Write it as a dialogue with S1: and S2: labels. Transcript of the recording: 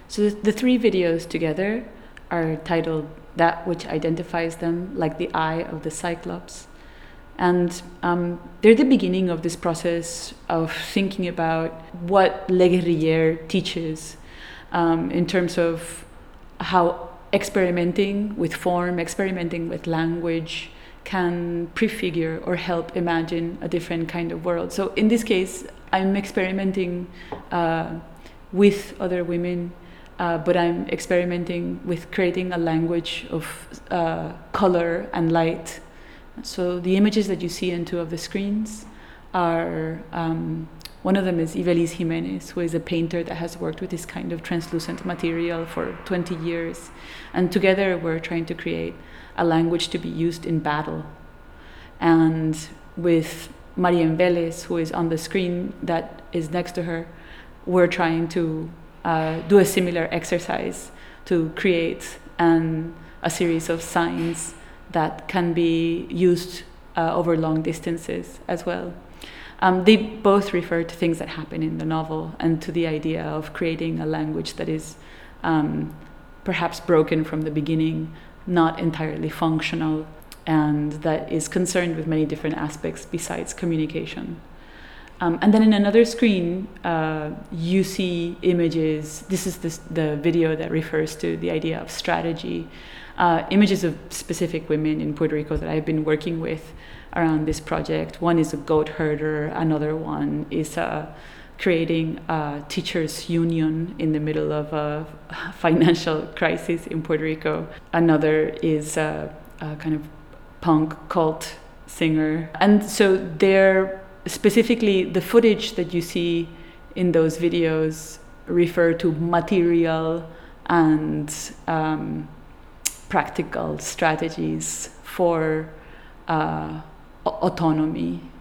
S1: So the three videos together are titled That Which Identifies Them, like the eye of the Cyclops. And they're the beginning of this process of thinking about what Le Guerrier teaches in terms of how experimenting with form, experimenting with language can prefigure or help imagine a different kind of world. So in this case, I'm experimenting with other women, but I'm experimenting with creating a language of color and light. So the images that you see on two of the screens are, one of them is Ivelisse Jimenez, who is a painter that has worked with this kind of translucent material for 20 years. And together we're trying to create a language to be used in battle. And with Marien Vélez, who is on the screen that is next to her, we're trying to do a similar exercise to create a series of signs that can be used over long distances as well. They both refer to things that happen in the novel and to the idea of creating a language that is perhaps broken from the beginning, not entirely functional, and that is concerned with many different aspects besides communication. And then in another screen, you see images. This is the video that refers to the idea of strategy. Images of specific women in Puerto Rico that I've been working with around this project. One is a goat herder. Another one is creating a teachers' union in the middle of a financial crisis in Puerto Rico. Another is a kind of punk cult singer. And so they're specifically the footage that you see in those videos refer to material and practical strategies for autonomy